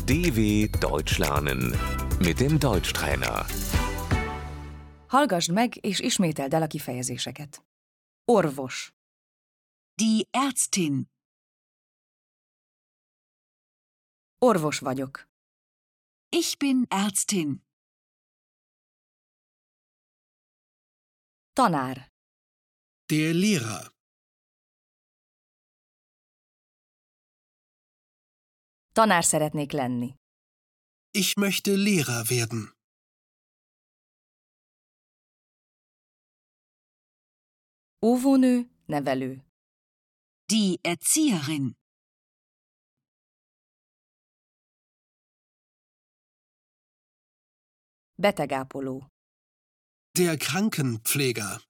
DW Deutsch lernen mit dem Deutschtrainer. Hallgasd meg és ismételd el a kifejezéseket. Orvos, Die Ärztin. orvos vagyok. Ich bin Ärztin. Tanár, Der Lehrer. tanár szeretnék lenni. Ich möchte Lehrer werden. Óvónő, nevelő. Die Erzieherin. Betegápoló, Der Krankenpfleger.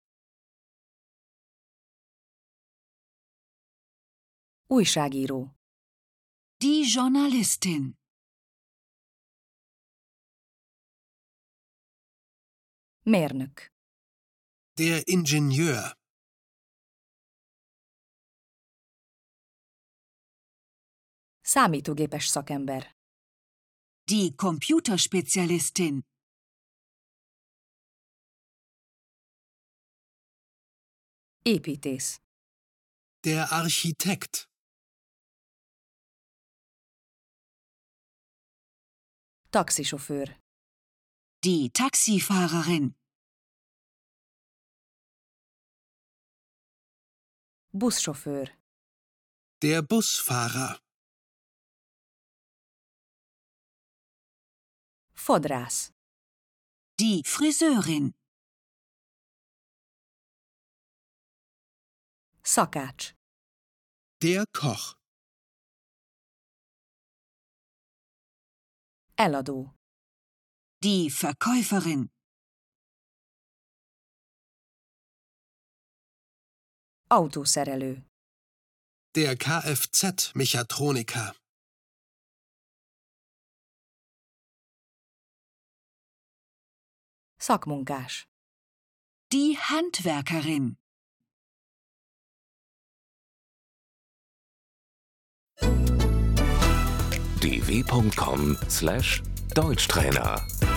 újságíró. Die Journalistin. Mérnök, Der Ingenieur. számítógépes szakember. Die Computerspezialistin. Építész, Der Architekt. taxisofőr. Die Taxifahrerin. Buszsofőr, Der Busfahrer. fodrász. Die Friseurin. Szakács, Der Koch. eladó. Die Verkäuferin. Autószerelő, Der Kfz-Mechatroniker. szakmunkás. Die Handwerkerin. dw.com/Deutschtrainer